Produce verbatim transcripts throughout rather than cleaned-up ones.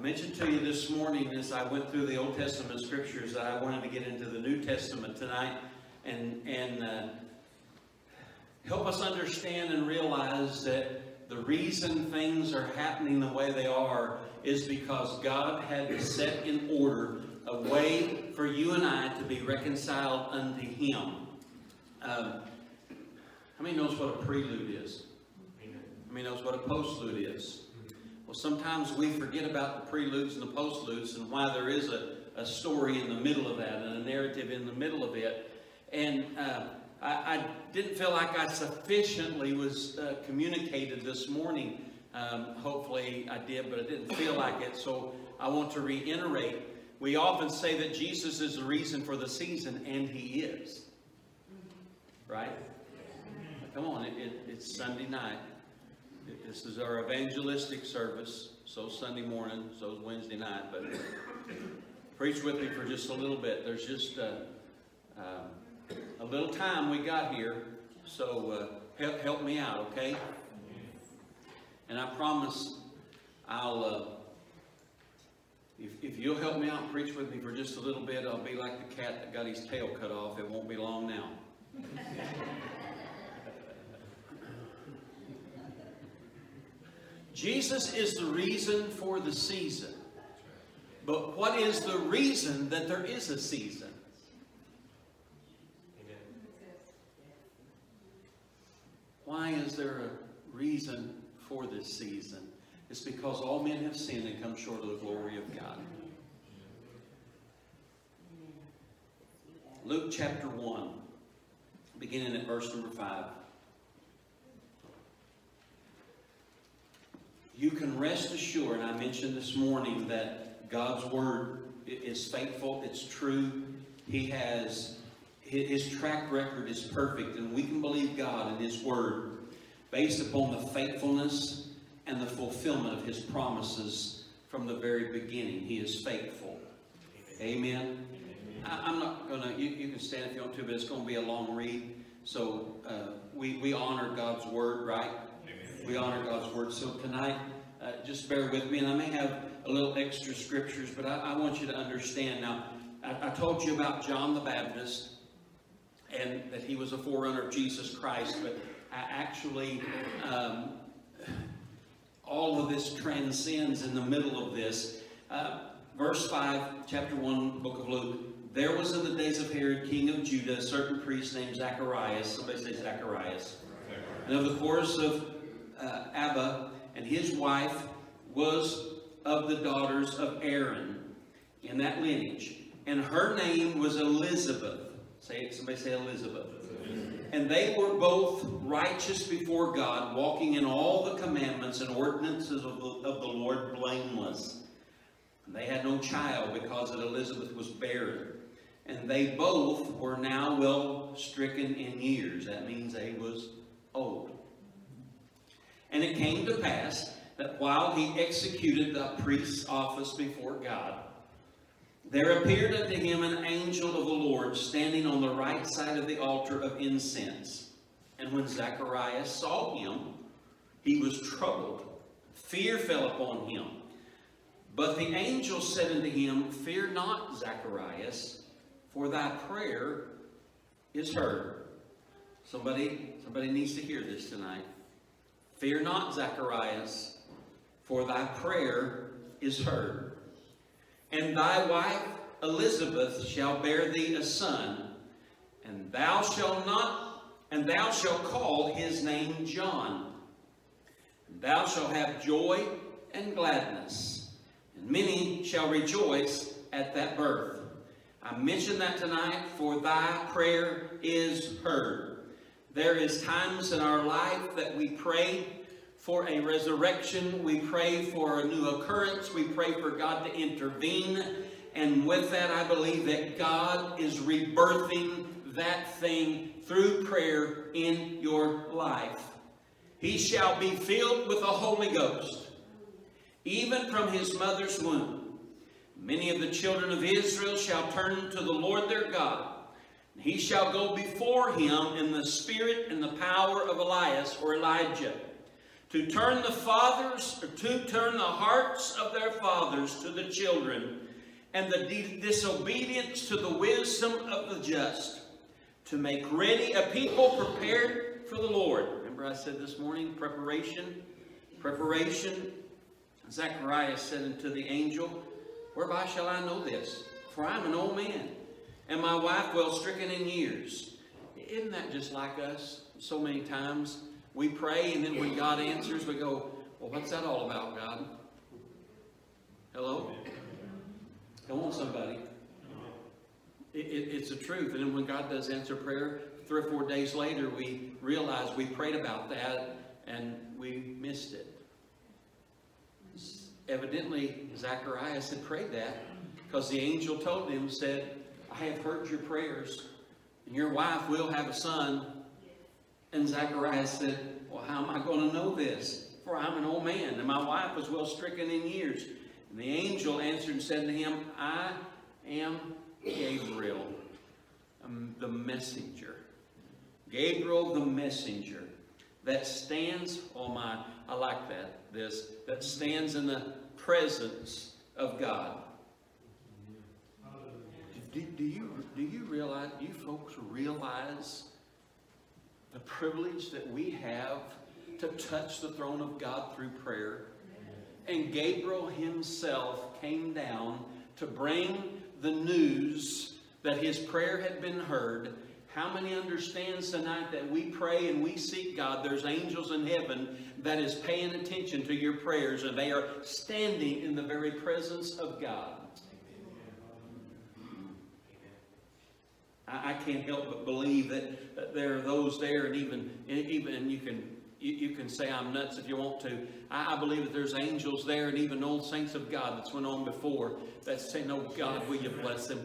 mentioned to you this morning as I went through the Old Testament scriptures that I wanted to get into the New Testament tonight and, and uh, help us understand and realize that the reason things are happening the way they are is because God had to set in order a way for you and I to be reconciled unto Him. Um, how many knows what a prelude is? How many knows what a postlude is? Well, sometimes we forget about the preludes and the postludes and why there is a, a story in the middle of that and a narrative in the middle of it. And uh, I, I didn't feel like I sufficiently was uh, communicated this morning. Um, hopefully I did, but I didn't feel like it. So I want to reiterate. We often say that Jesus is the reason for the season, and He is. Right? Come on, it, it, it's Sunday night. This is our evangelistic service. So Sunday morning, so Wednesday night. But preach with me for just a little bit. There's just uh, uh, a little time we got here. So uh, help, help me out, okay? And I promise I'll, uh, if, if you'll help me out and preach with me for just a little bit, I'll be like the cat that got his tail cut off. It won't be long now. Jesus is the reason for the season. But what is the reason that there is a season? Why is there a reason for this season? It's because all men have sinned and come short of the glory of God. Luke chapter one, beginning at verse number five. You can rest assured, I mentioned this morning, that God's Word is faithful, it's true. He has, His track record is perfect, and we can believe God and His Word based upon the faithfulness and the fulfillment of His promises from the very beginning. He is faithful. Amen. Amen. I, I'm not going to, you, you can stand if you want to, but it's going to be a long read. So uh, we, we honor God's Word, right? We honor God's Word. So tonight, uh, just bear with me. And I may have a little extra scriptures, but I, I want you to understand. Now, I, I told you about John the Baptist and that he was a forerunner of Jesus Christ. But I actually, um, all of this transcends in the middle of this. Uh, verse five, chapter one, book of Luke. There was in the days of Herod, king of Judah, a certain priest named Zacharias. Somebody say Zacharias. And of the course of Uh, Abba, and his wife was of the daughters of Aaron in that lineage. And her name was Elizabeth. Say it, somebody say Elizabeth. And they were both righteous before God, walking in all the commandments and ordinances of the, of the Lord blameless. And they had no child because that Elizabeth was barren. And they both were now well stricken in years. That means they was old. And it came to pass that while he executed the priest's office before God, there appeared unto him an angel of the Lord standing on the right side of the altar of incense. And when Zacharias saw him, he was troubled. Fear fell upon him. But the angel said unto him, Fear not, Zacharias, for thy prayer is heard. Somebody, somebody needs to hear this tonight. Fear not, Zacharias, for thy prayer is heard. And thy wife Elizabeth shall bear thee a son, and thou shalt not, and thou shalt call his name John. And thou shalt have joy and gladness, and many shall rejoice at that birth. I mention that tonight, for thy prayer is heard. There is times in our life that we pray for a resurrection. We pray for a new occurrence. We pray for God to intervene. And with that, I believe that God is rebirthing that thing through prayer in your life. He shall be filled with the Holy Ghost, even from his mother's womb. Many of the children of Israel shall turn to the Lord their God. He shall go before him in the spirit and the power of Elias or Elijah, to turn the fathers, or to turn the hearts of their fathers to the children, and the de- disobedience to the wisdom of the just, to make ready a people prepared for the Lord. Remember I said this morning, preparation, preparation. Zechariah said unto the angel, whereby shall I know this? For I am an old man, and my wife well stricken in years. Isn't that just like us? So many times we pray, and then when God answers, we go, well, what's that all about, God? Hello? Come on, somebody. It, it, it's the truth. And then when God does answer prayer, three or four days later, we realize we prayed about that, and we missed it. Evidently, Zacharias had prayed that because the angel told him, said, I have heard your prayers, and your wife will have a son. And Zacharias said, well, how am I going to know this? For I'm an old man, and my wife was well stricken in years. And the angel answered and said to him, I am Gabriel, um, the messenger. Gabriel, the messenger, that stands, oh my, I like that, this, that stands in the presence of God. Do, do you do you realize, do you folks realize the privilege that we have to touch the throne of God through prayer? And Gabriel himself came down to bring the news that his prayer had been heard. How many understands tonight that we pray and we seek God? There's angels in heaven that is paying attention to your prayers, and they are standing in the very presence of God. I, I can't help but believe that, that there are those there, and even even and you can you, you can say I'm nuts if you want to. I, I believe that there's angels there, and even old saints of God that's went on before that say, "No, God, will you bless them?"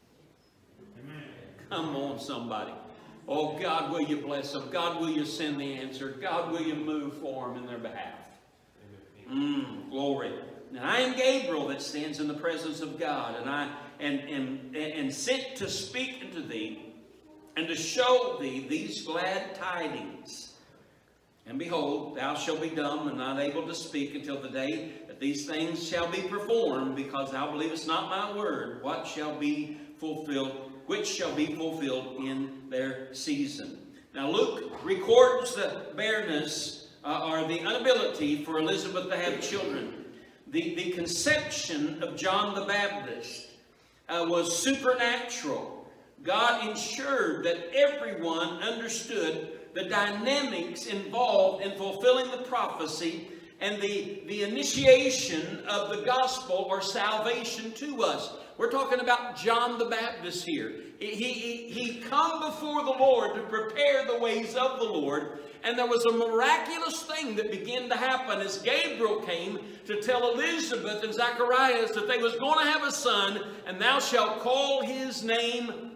Come on, somebody. Oh, God, will you bless them? God, will you send the answer? God, will you move for them in their behalf? Mm, glory. And I am Gabriel that stands in the presence of God, and I and, and, and sent to speak unto thee, and to show thee these glad tidings. And behold, thou shalt be dumb and not able to speak until the day that these things shall be performed, because thou believest not my word, what shall be fulfilled, which shall be fulfilled in their season. Now Luke records the barrenness, uh, or the inability for Elizabeth to have children. The, the conception of John the Baptist uh, was supernatural. God ensured that everyone understood the dynamics involved in fulfilling the prophecy and the, the initiation of the gospel or salvation to us. We're talking about John the Baptist here. He, he, he come before the Lord to prepare the ways of the Lord. And there was a miraculous thing that began to happen as Gabriel came to tell Elizabeth and Zacharias that they was going to have a son, and thou shalt call his name.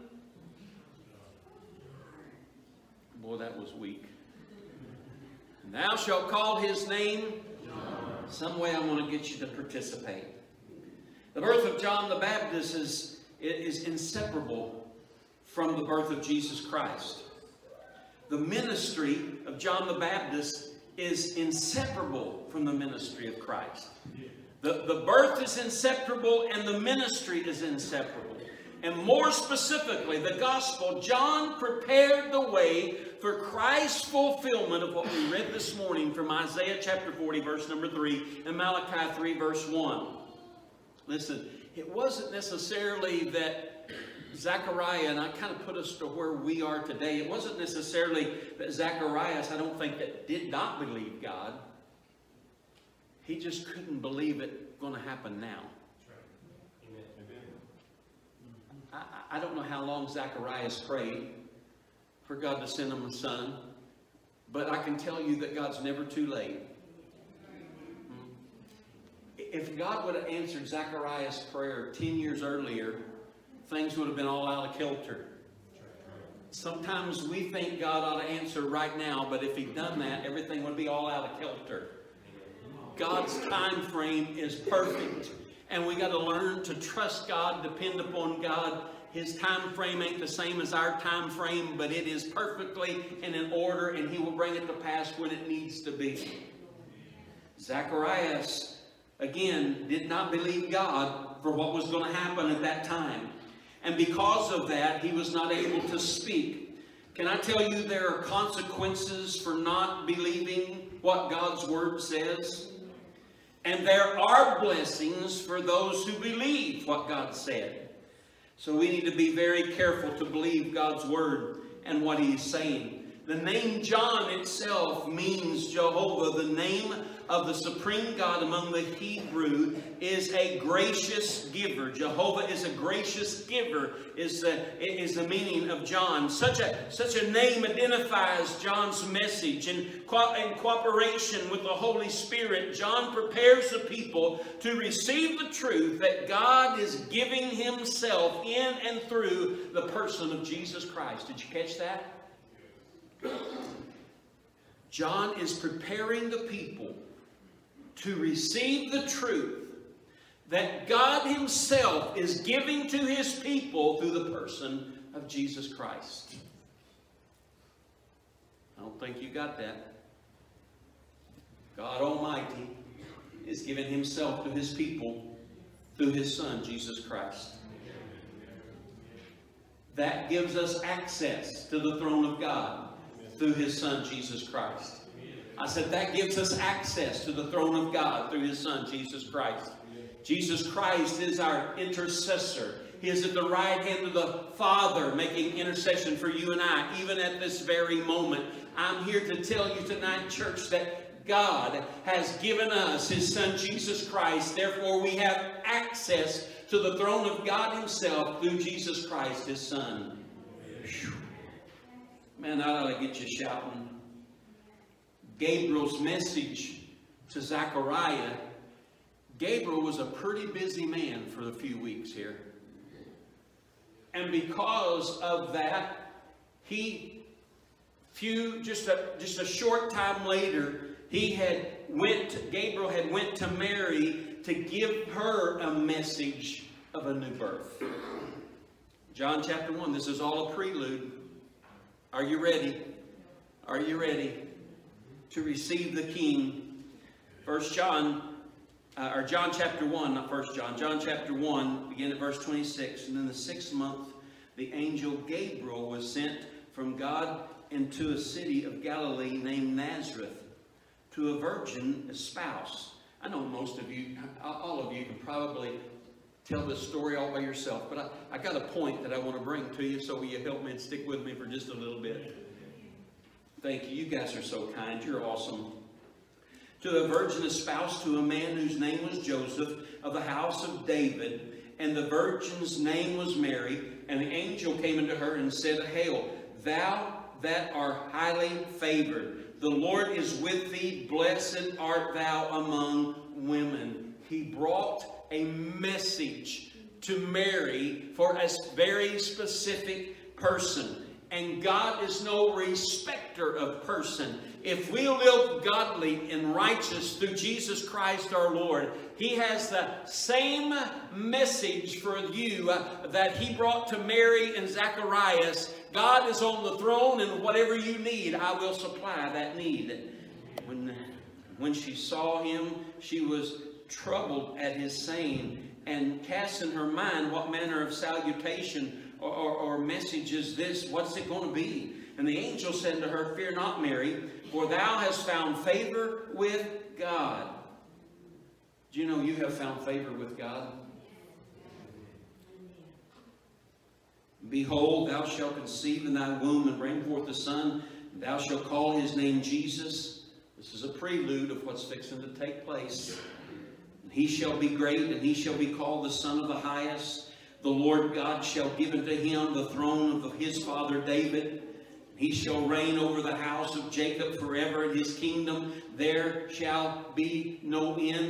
Boy, that was weak. And thou shalt call his name. Some way I want to get you to participate. The birth of John the Baptist is, is inseparable from the birth of Jesus Christ. The ministry of John the Baptist is inseparable from the ministry of Christ. The, the birth is inseparable and the ministry is inseparable. And more specifically, the gospel, John prepared the way for Christ's fulfillment of what we read this morning from Isaiah chapter forty, verse number three, and Malachi three, verse one. Listen, it wasn't necessarily that Zechariah, and I kind of put us to where we are today, it wasn't necessarily that Zacharias, I don't think, that did not believe God. He just couldn't believe it going to happen now. I, I don't know how long Zacharias prayed for God to send him a son, but I can tell you that God's never too late. If God would have answered Zacharias' prayer ten years earlier, things would have been all out of kilter. Sometimes we think God ought to answer right now, but if he'd done that, everything would be all out of kilter. God's time frame is perfect, and we got to learn to trust God, depend upon God. His time frame ain't the same as our time frame, but it is perfectly and in order, and he will bring it to pass when it needs to be. Zacharias, again, did not believe God for what was going to happen at that time. And because of that, he was not able to speak. Can I tell you there are consequences for not believing what God's Word says? And there are blessings for those who believe what God said. So we need to be very careful to believe God's Word and what He is saying. The name John itself means Jehovah. The name of the supreme God among the Hebrew is a gracious giver. Jehovah is a gracious giver is the, is the meaning of John. Such a, such a name identifies John's message. In, co- in cooperation with the Holy Spirit, John prepares the people to receive the truth that God is giving Himself in and through the person of Jesus Christ. Did you catch that? John is preparing the people to receive the truth that God Himself is giving to His people through the person of Jesus Christ. I don't think you got that. God Almighty is giving Himself to His people through His Son, Jesus Christ. That gives us access to the throne of God through His Son, Jesus Christ. I said that gives us access to the throne of God through His Son, Jesus Christ. Jesus Christ is our intercessor. He is at the right hand of the Father making intercession for you and I, even at this very moment. I'm here to tell you tonight, church, that God has given us His Son, Jesus Christ. Therefore, we have access to the throne of God Himself through Jesus Christ, His Son. Whew. Man, that ought to get you shouting. Gabriel's message to Zechariah. Gabriel was a pretty busy man for a few weeks here. And because of that, he, few, just a, just a short time later, he had went, Gabriel had went to Mary to give her a message of a new birth. John chapter one, this is all a prelude. Are you ready? Are you ready to receive the King? First John, uh, or John chapter one, not First John, John chapter one, begin at verse twenty-six. And in the sixth month, the angel Gabriel was sent from God into a city of Galilee named Nazareth to a virgin espoused. I know most of you, all of you can probably tell this story all by yourself, but I, I got a point that I want to bring to you, so will you help me and stick with me for just a little bit? Thank you. You guys are so kind. You're awesome. To a virgin espoused to a man whose name was Joseph, of the house of David, and the virgin's name was Mary. And the angel came unto her and said, Hail, thou that art highly favored, the Lord is with thee, blessed art thou among women. He brought a message to Mary for a very specific person. And God is no respecter of person. If we live godly and righteous through Jesus Christ our Lord, He has the same message for you uh, that He brought to Mary and Zacharias. God is on the throne, and whatever you need, I will supply that need. When, when she saw him, she was troubled at his saying, and cast in her mind what manner of salutation or, or, or message is this? What's it going to be? And the angel said to her, Fear not, Mary, for thou hast found favor with God. Do you know you have found favor with God? Behold, thou shalt conceive in thy womb and bring forth a son, and thou shalt call his name Jesus. This is a prelude of what's fixing to take place. And he shall be great, and he shall be called the Son of the Highest. The Lord God shall give unto him the throne of his father David. He shall reign over the house of Jacob forever, and his kingdom there shall be no end.